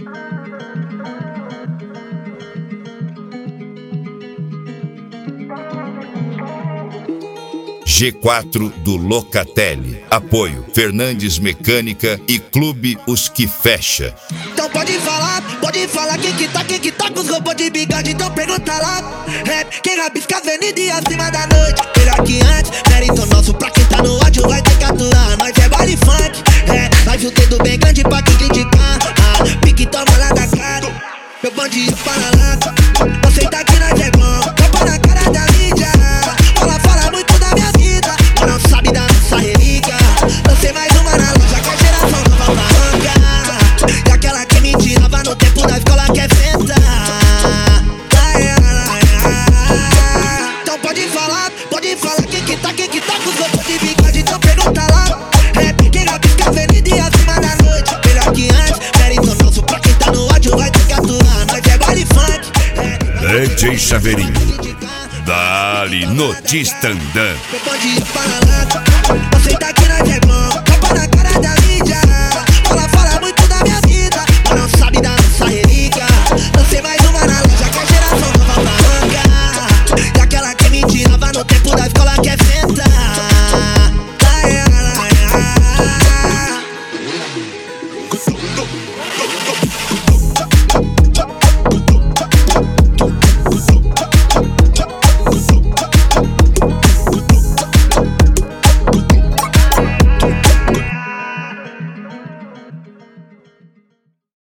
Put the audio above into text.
G4 do Locatelli. Apoio Fernandes Mecânica e Clube Os Que Fecha. Então pode falar quem que tá com os robôs de bigode, então pergunta lá. Rap, quem rabisca a avenida e acima da noite. Melhor que antes, mérito nosso pra quem tá no ódio vai ter que atuar. Nós é baile funk, nós o dedo bem grande pra quem criticar. Pique toma lá da cara, meu bandinho para lá. Você tá aqui, nós é bom, tapa na cara da mídia. Fala muito da minha vida, mas não sabe da nossa relíquia. Lancei mais uma na loja que a geração nova pra arrancar. E aquela que me tirava no tempo da escola quer sentar. Então pode falar quem que tá com os robôs de bigode, então pergunta lá. Rap, quem rabisca a avenida e acima da noite. Melhor que antes, mérito nosso pra quem tá no ódio vai ter que atuar. Nós é baile funk, DJ Chaveirinho, dali notícia andando. meu bandinho para lá. Você tá aqui, nós é bom, tapa na cara da mídia. Fala muito da minha vida, mas não sabe da nossa relíquia. Lancei mais uma na loja que a geração nova pra arrancar. E aquela que me tirava no tempo da escola quer